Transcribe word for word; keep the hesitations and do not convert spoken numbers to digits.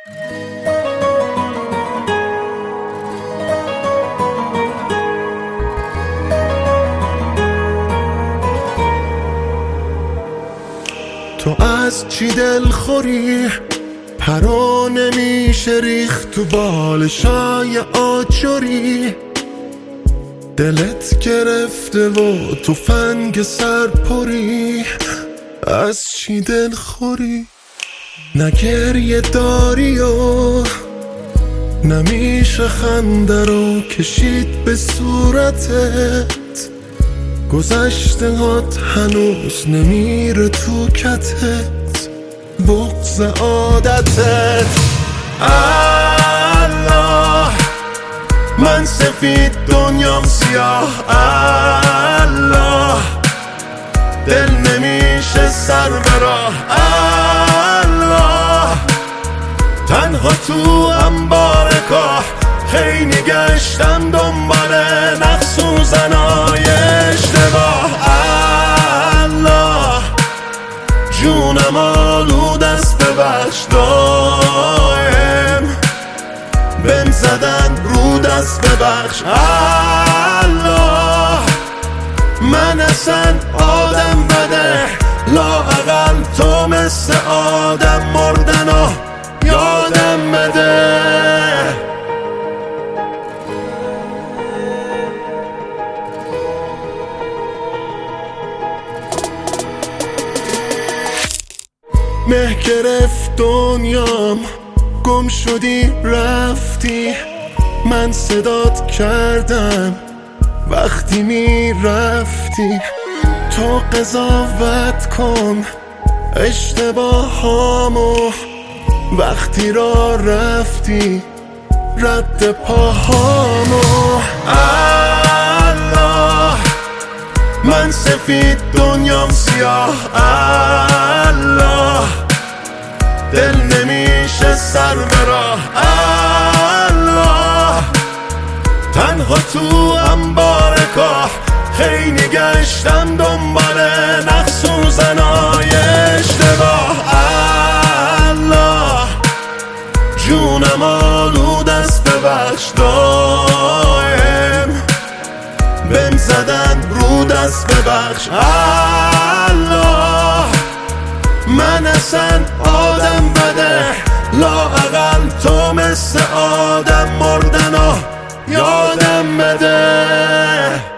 تو از چی دلخوری؟ پرا نمیشه ریخت تو بالشای آجوری، دلت گرفته و تو فنگ سرپری. از چی دلخوری؟ نه گریه داری و نمیشه خنده رو کشید به صورتت، گذشته هات هنوز نمیره تو کتت، بغض عادتت. الله من سفید دنیام سیاه، الله دل نمیشه سر براه، الله تنها تو انبار کاه، خیلی گشتم دنبال نقص و زنای اشتباه. الله جونم آلود است ببخش، دایم بهم زدن رو دست ببخش. الله من اصلا آدم بده، لااقل تو مثل آدم مردن و یادم بده. مه گرفت دنیام، گم شدی رفتی، من صدات کردم وقتی می رفتی. تو قضاوت کن اشتباهامو، وقتی را رفتی رد پاهامو. الله من سفید دنیام سیاه، الله دل نمیشه سر براه، الله تنها تو انبار کاه، خیلی گشتم دنبال نقص و زنای اشتباه. الله جونم آلود است ببخش، دایم بهم زدن رو دست ببخش. الله من اصلا آدم بده، لااقل تو مثل آدم مردن و یادم بده.